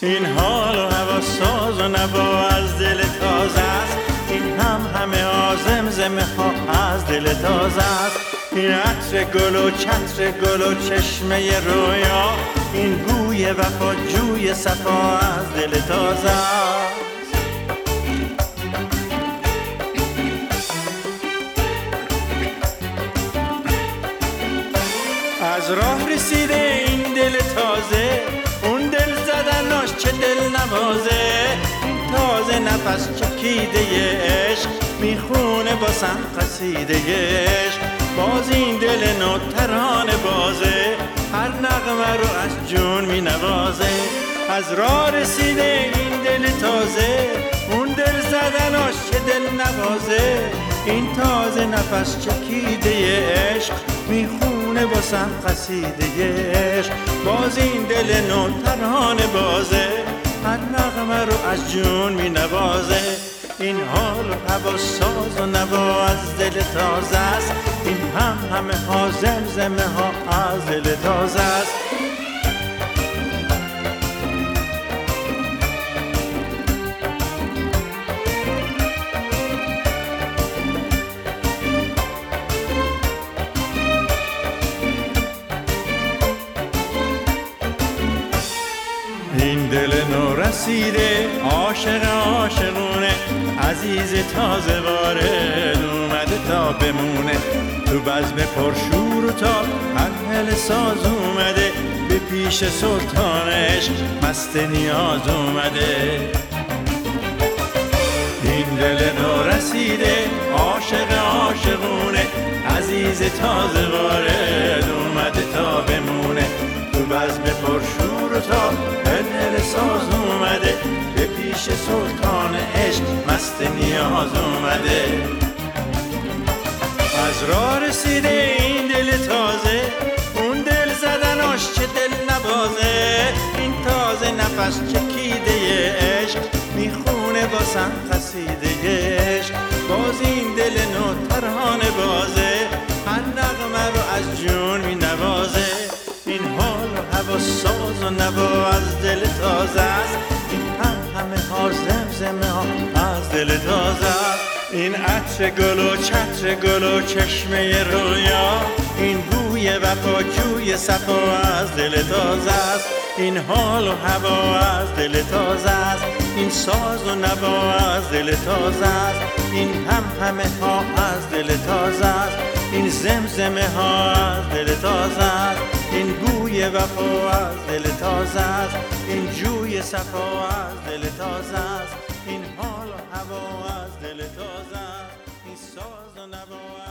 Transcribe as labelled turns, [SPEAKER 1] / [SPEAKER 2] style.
[SPEAKER 1] این حال و هوا ساز و نوا از دل تازه است. این همه ها زمزمه ها از دل تازه است. این عطر گل و چتر گل و چشمه رویا، این بوی وفا جوی صفا از دل تازه است. از راه رسیده این دل تازه، اون دل زدناش چه دل نوازه. این تازه نفس چکیده عشق میخونه باسم قصیده عشق. باز این دل نو ترانه بازه، هر نغمه رو از جون می نوازه. از راه رسیده این دل تازه، اون دل زدناش چه دل نوازه. این تازه نفس چکیده عشق میخونه باسم قصیده عشق. باز این دل نو ترانه بازه، هر نغمه رو از جون می نوازه. این حال و هوا ساز و نوا از دل تازه است. این همه ها زمزمه ها از دل تازه است. این دل نو رسیده عاشق عاشقونه، عزیز تازه وارد اومده تا بمونه. تو بزم پرشور و تاب هل ساز اومده، به پیش سلطان عشق مست نیاز اومده. این دل نو رسیده عاشق عاشقونه، عزیز تازه وارد اومده تا بمونه. تو بزم پرشور و تاب هل ساز اومده، به پیش سلطان عشق مست نیاز اومده. از راه رسیده این دل تازه، اون دل زدناش چه دل نوازه. این تازه نفس چکیده عشق میخونه باسم قصیده عشق. باز این دل نو ترانه بازه، هر نغمه رو از جون می نوازه. این حال و هوا ساز و نوا از دل تازه است. این همه ها زمزمه ها از دل تازه است. این عطر گل و چتر گل و چشمه رویا، این بوی وفا جوی صفا از دل تازه است. این حال و هوا از دل تازه است. این ساز و نوا از دل تازه است. این همه ها از دل تازه است. این زمزمه ها از دل تازه است. این بوی وفا از دل تازه است. این جوی صفا از دل تازه است. این حال و هوا از دل تازه است. این ساز و نوا